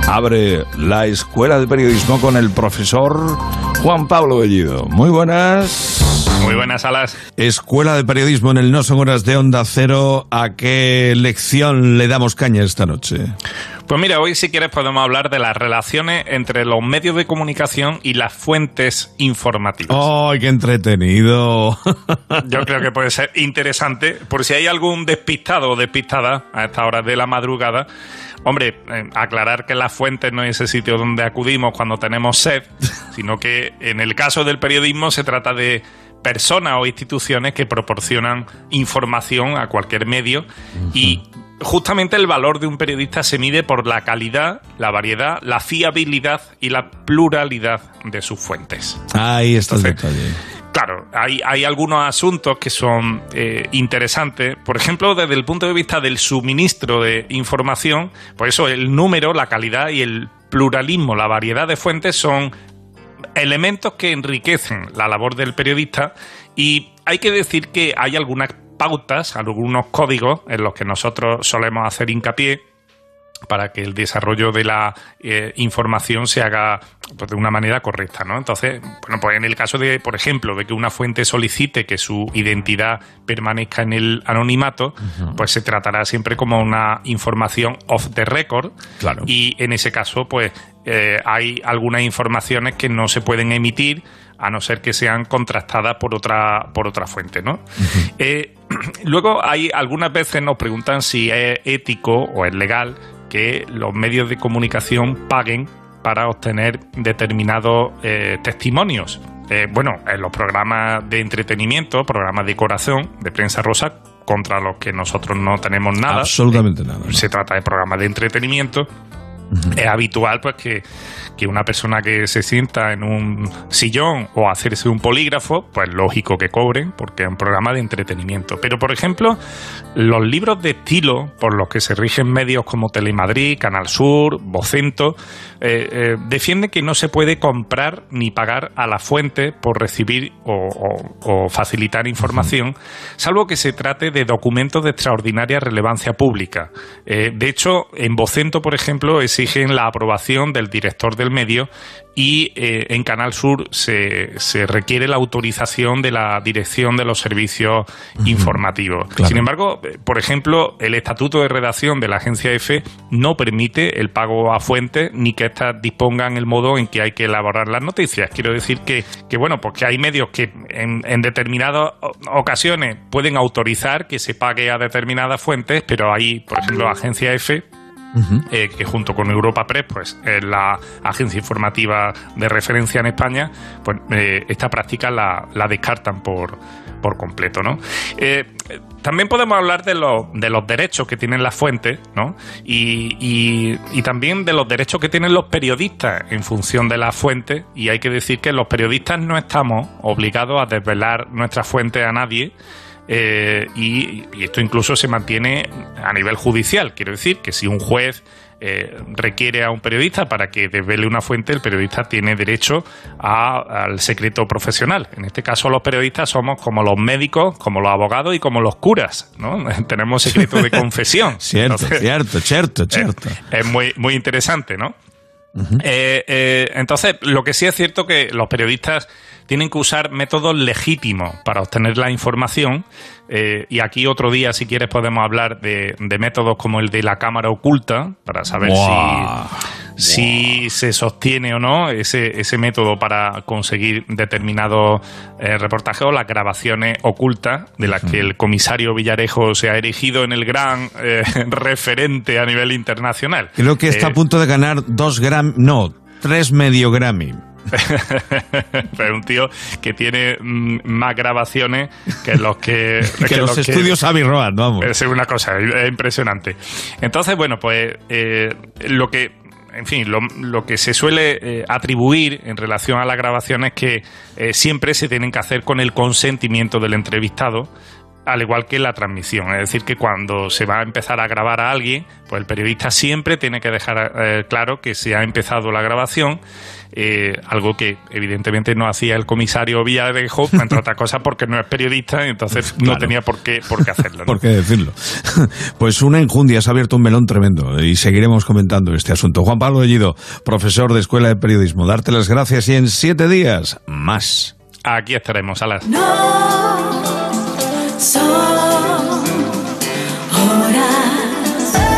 abre la Escuela de Periodismo con el profesor Juan Pablo Bellido. Muy buenas. Muy buenas, Alas. Escuela de Periodismo en el No Son Horas de Onda Cero. ¿A qué lección le damos caña esta noche? Pues mira, hoy si quieres podemos hablar de las relaciones entre los medios de comunicación y las fuentes informativas. ¡Ay, qué entretenido! Yo creo que puede ser interesante, por si hay algún despistado o despistada a esta hora de la madrugada. Hombre, aclarar que las fuentes no es ese sitio donde acudimos cuando tenemos sed, sino que en el caso del periodismo se trata de personas o instituciones que proporcionan información a cualquier medio y justamente el valor de un periodista se mide por la calidad, la variedad, la fiabilidad y la pluralidad de sus fuentes. Ahí está el detalle. Claro, hay algunos asuntos que son interesantes. Por ejemplo, desde el punto de vista del suministro de información, por eso el número, la calidad y el pluralismo, la variedad de fuentes son elementos que enriquecen la labor del periodista, y hay que decir que hay algunas pautas, algunos códigos en los que nosotros solemos hacer hincapié para que el desarrollo de la información se haga pues, de una manera correcta, ¿no? Entonces, bueno, pues en el caso de, por ejemplo, de que una fuente solicite que su identidad permanezca en el anonimato, pues se tratará siempre como una información off the record. Claro. Y en ese caso, pues hay algunas informaciones que no se pueden emitir a no ser que sean contrastadas por otra fuente, ¿no? Luego, algunas veces nos preguntan si es ético o es legal que los medios de comunicación paguen para obtener determinados testimonios. Bueno, en los programas de entretenimiento, programas de corazón, de prensa rosa, contra los que nosotros no tenemos nada. Absolutamente nada. ¿No? Se trata de programas de entretenimiento. Es habitual pues que una persona que se sienta en un sillón o hacerse un polígrafo, pues lógico que cobren, porque es un programa de entretenimiento. Pero, por ejemplo, los libros de estilo por los que se rigen medios como Telemadrid, Canal Sur, Vocento, defienden que no se puede comprar ni pagar a la fuente por recibir o facilitar información, salvo que se trate de documentos de extraordinaria relevancia pública. De hecho, en Vocento, por ejemplo, exigen la aprobación del director del medio, y en Canal Sur se requiere la autorización de la dirección de los servicios informativos. Claro. Sin embargo, por ejemplo, el estatuto de redacción de la agencia EFE no permite el pago a fuentes ni que éstas dispongan el modo en que hay que elaborar las noticias. Quiero decir que bueno, pues que hay medios que en determinadas ocasiones pueden autorizar que se pague a determinadas fuentes, pero hay, por ejemplo, la agencia EFE, que junto con Europa Press pues es la agencia informativa de referencia en España, pues esta práctica la descartan por completo, ¿no? También podemos hablar de los derechos que tienen las fuentes, ¿no? Y también de los derechos que tienen los periodistas en función de las fuentes, y hay que decir que los periodistas no estamos obligados a desvelar nuestras fuentes a nadie. Y esto incluso se mantiene a nivel judicial. Quiero decir que si un juez requiere a un periodista para que desvele una fuente, el periodista tiene derecho al secreto profesional. En este caso, los periodistas somos como los médicos, como los abogados y como los curas, ¿no? Tenemos secreto de confesión. Cierto. Es muy, muy interesante, ¿no? Entonces, lo que sí es cierto que los periodistas tienen que usar métodos legítimos para obtener la información, y aquí otro día, si quieres, podemos hablar de métodos como el de la cámara oculta, para saber si se sostiene o no ese método para conseguir determinados reportajes, o las grabaciones ocultas, de las que el comisario Villarejo se ha erigido en el gran referente a nivel internacional. Creo que está a punto de ganar 3 medio Grammy. Pero un tío que tiene más grabaciones que los que los estudios Abbey Road, vamos. Es una cosa, es impresionante. Entonces, bueno, pues lo que se suele atribuir en relación a la grabación es que siempre se tienen que hacer con el consentimiento del entrevistado, al igual que la transmisión. Es decir, que cuando se va a empezar a grabar a alguien, pues el periodista siempre tiene que dejar claro que se ha empezado la grabación, algo que evidentemente no hacía el comisario Villarejo, entre otras cosas porque no es periodista, y entonces no tenía por qué hacerlo, ¿no? ¿Por qué decirlo? Pues una enjundia, has abierto un melón tremendo y seguiremos comentando este asunto. Juan Pablo Bellido, profesor de Escuela de Periodismo, darte las gracias y en 7 días más. Aquí estaremos, Alas. No,